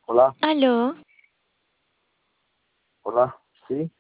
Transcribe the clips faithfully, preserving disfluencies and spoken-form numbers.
Hola, Aló, hola, sí,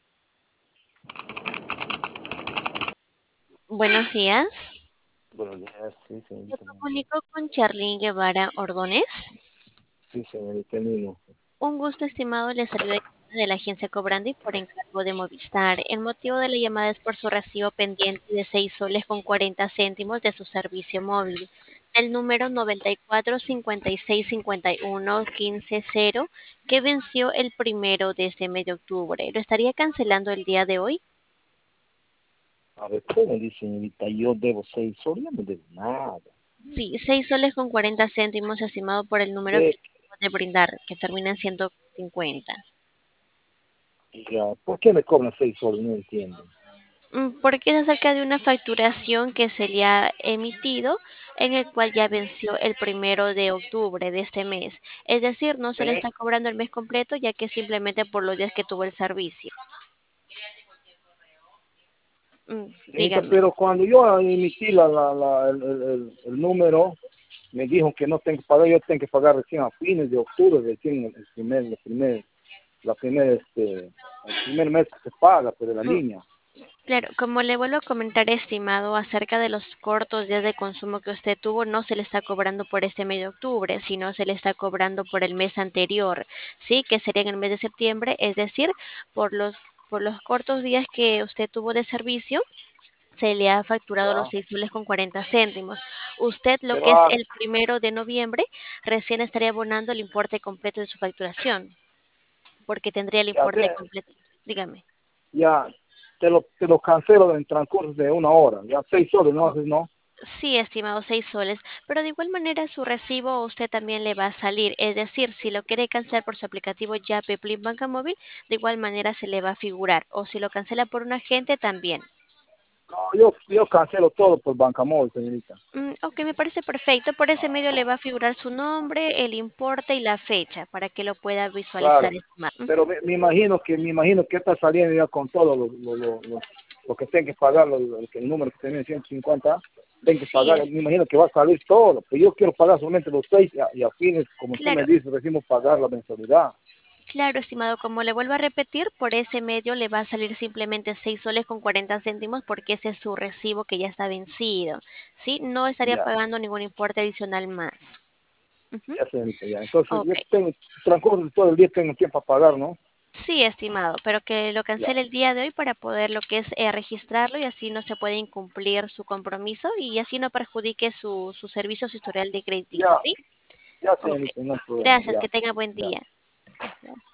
buenos días. buenos días, sí, Me señorita, buenos días. comunico con Charlene Guevara Ordóñez. Sí, señorita, el mismo. Un gusto, estimado. Le saluda de la agencia Cobrandi por encargo de Movistar. El motivo de la llamada es por su recibo pendiente de seis soles con cuarenta céntimos de su servicio móvil. El número noventa y cuatro cincuenta y seis cincuenta y uno quince cero que venció el primero de este mes de octubre. ¿Lo estaría cancelando el día de hoy? A ver, ¿cómo dice, señorita? Yo debo seis soles, yo no debo nada. Sí, seis soles con cuarenta céntimos, estimado por el número que De, acabo de brindar, que termina en ciento cincuenta. ya, ¿por qué me cobran seis soles? No entiendo. Mm, Porque es acerca de una facturación que se le ha emitido en el cual ya venció el primero de octubre de este mes. Es decir, no se le Sí, está cobrando el mes completo ya que simplemente por los días que tuvo el servicio. Mm, señorita, Dígame. pero cuando yo emití la, la, la- el, el, el- el número, me dijo que no tengo que pagar, yo tengo que pagar recién a fines de octubre, recién el primer, el primer, la primer, este, el primer mes que se paga, pues, de la Mm, línea. Claro, como le vuelvo a comentar, estimado, acerca de los cortos días de consumo que usted tuvo, no se le está cobrando por este mes de octubre, sino se le está cobrando por el mes anterior, ¿sí? Que sería en el mes de septiembre, es decir, por los, por los cortos días que usted tuvo de servicio, se le ha facturado los Ya, seis soles con cuarenta céntimos. Usted, lo pero que es ah, el primero de noviembre, recién estaría abonando el importe completo de su facturación, porque tendría el ya, importe de- completo. Dígame. ya te lo, te lo cancelo en transcurso de una hora, ya seis horas, no haces, no. Sí, estimado, seis soles, pero de igual manera su recibo a usted también le va a salir. Es decir, si lo quiere cancelar por su aplicativo Yape Plin Banca Móvil, de igual manera se le va a figurar. O si lo cancela por un agente, también. No, yo, yo cancelo todo por Bancamóvil, señorita. Mm, ok, me parece perfecto. Por ese medio le va a figurar su nombre, el importe y la fecha para que lo pueda visualizar, Claro, estimado. pero Ujú. me, me imagino que me imagino que está saliendo ya con todo lo, lo, lo, lo- lo que tengo que pagar, lo, lo que el número que tiene ciento cincuenta, tengo que Sí, pagar, es me imagino que va a salir todo, pero yo quiero pagar solamente los seis y a, y a fines, como usted me claro. dice, decimos pagar la mensualidad. Claro, estimado, como le vuelvo a repetir, por ese medio le va a salir simplemente seis soles con cuarenta céntimos porque ese es su recibo que ya está vencido, ¿sí? No estaría Ya, pagando ningún importe adicional más. Ujú. ya señorita, ya. Entonces Ok, yo tengo, transcurso de todo el día tengo tiempo para pagar, ¿no? sí, estimado, pero que lo Ya, cancele el día de hoy para poder lo que es eh, registrarlo y así no se puede incumplir su compromiso y así no perjudique su, su servicio, su historial de crediticio, ya, ¿sí? ya Ok, señorita, no hay problema, gracias, ya, que tenga buen ya. día.